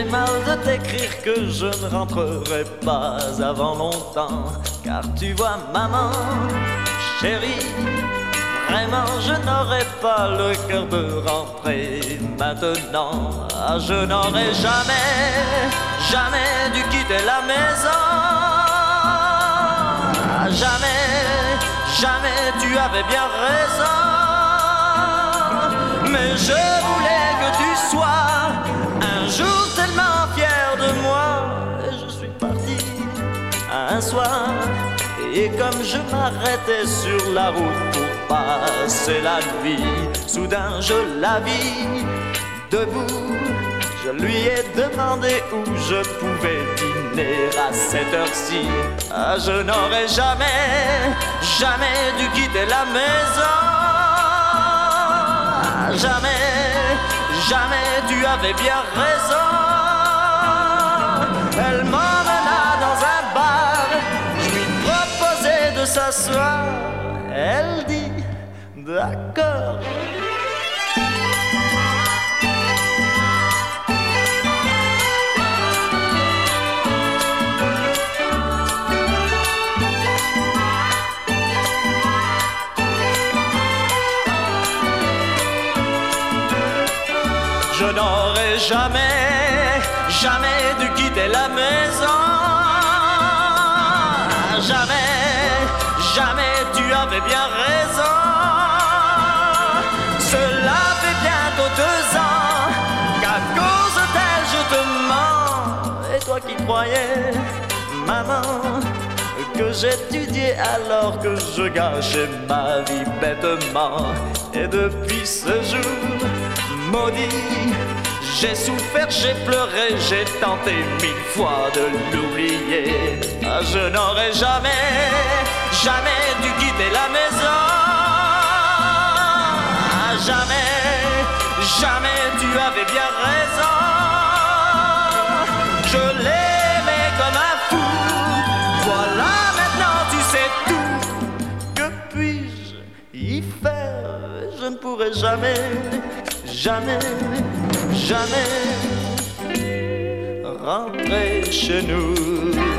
mal de t'écrire que je ne rentrerai pas avant longtemps. Car tu vois maman, chérie, vraiment je n'aurai pas le cœur de rentrer maintenant. Ah, je n'aurais jamais dû quitter la maison. Ah, jamais tu avais bien raison. Mais je voulais que tu sois un jour tellement fier de moi. Et je suis parti un soir, et comme je m'arrêtais sur la route pour passer la nuit, soudain je la vis debout. Je lui ai demandé où je pouvais dîner à cette heure-ci. Ah, je n'aurais jamais dû quitter la maison. Ah, jamais tu avais bien raison. Elle m'emmena dans un bar, je lui proposai de s'asseoir. Elle dit d'accord. Je n'aurais jamais dû quitter la maison. Jamais tu avais bien raison. Cela fait bientôt 2 ans qu'à cause d'elle je te mens. Et toi qui croyais, maman, que j'étudiais alors que je gâchais ma vie bêtement. Et depuis ce jour maudit, j'ai souffert, j'ai pleuré, j'ai tenté 1000 fois de l'oublier. Ah, je n'aurais jamais dû quitter la maison. Ah, jamais tu avais bien raison. Je l'aimais comme un fou. Voilà, maintenant tu sais tout. Que puis-je y faire? Je ne pourrai jamais rentrer chez nous.